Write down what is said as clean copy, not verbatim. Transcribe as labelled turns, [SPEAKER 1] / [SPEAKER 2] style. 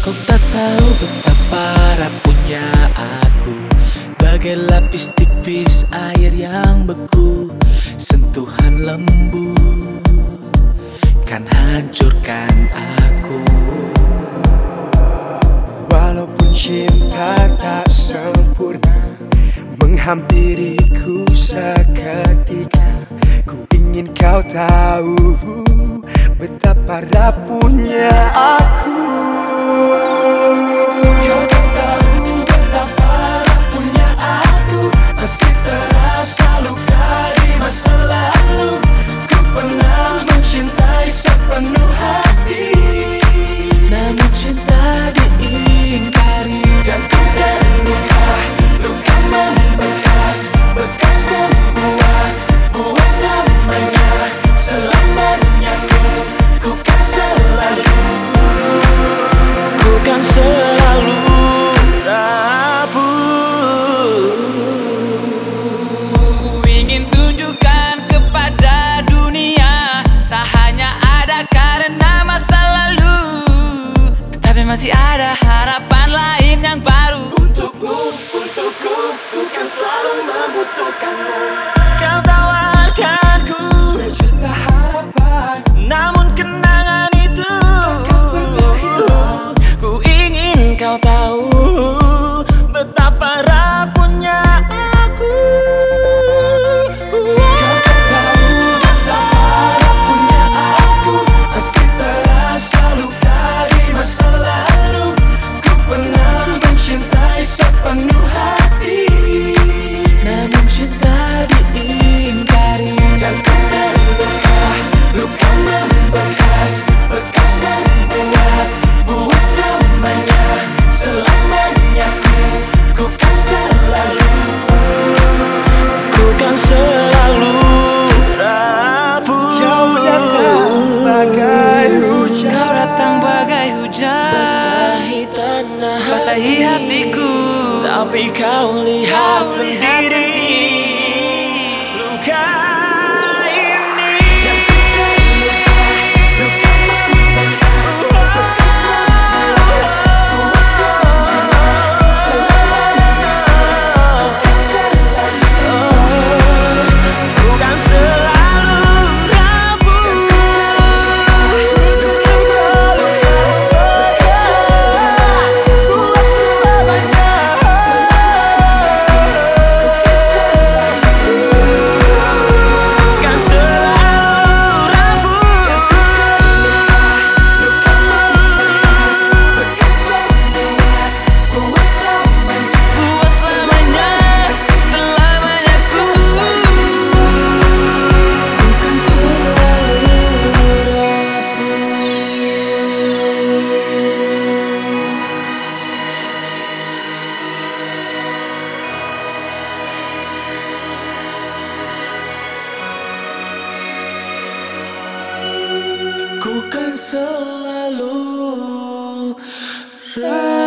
[SPEAKER 1] Kau tak tahu betapa rapuhnya aku, bagai lapis tipis air yang beku. Sentuhan lembut kan hancurkan aku.
[SPEAKER 2] Walaupun cinta tak sempurna menghampiriku seketika, ku ingin kau tahu betapa rapuhnya aku. Kau tak tahu betapa rapuhnya aku, masih terasa luka di masa lalu. Ku pernah mencintai sepenuh hati,
[SPEAKER 1] namun cinta diingkari.
[SPEAKER 2] dan ku terluka, luka membekas, bekas membuat puas namanya. Selamanya ku kan selalu
[SPEAKER 1] rapuh. Ku ingin tunjukkan kepada dunia, tak hanya ada karena masa lalu, tapi masih ada harapan lain yang baru.
[SPEAKER 2] untukmu, untukku, ku kan selalu membutuhkanmu.
[SPEAKER 1] Kau tawarkanku
[SPEAKER 2] Sejuta harapan,
[SPEAKER 1] namun kenangan itu
[SPEAKER 2] takkan pernah hilang.
[SPEAKER 1] ku ingin kau tahu betapa rapuhnya aku.
[SPEAKER 2] Kau tak tahu betapa rapuhnya aku, masih terasa luka di masa lalu. Ku pernah mencintai sepenuh hati,
[SPEAKER 1] Namun cinta diingkari.
[SPEAKER 2] dan ku terluka, luka membekas, bekas membuat puas namanya. Selamanya ku kan selalu
[SPEAKER 1] Rapuh.
[SPEAKER 2] kau datang bagai hujan,
[SPEAKER 1] Kau datang bagai hujan,
[SPEAKER 3] Basahi tanah
[SPEAKER 1] basahi hatiku,
[SPEAKER 3] tapi kau lihat sendiri
[SPEAKER 1] luka ini.
[SPEAKER 2] dan ku terluka, luka membekas, bekas membuat puas namanya. Selamanya ku kan selalu
[SPEAKER 1] Bukan selalu rapuh. Bukan selalu rapuh. Puas selamanya, selamanya ku. Bukan selalu Ku kan selalu rapuh.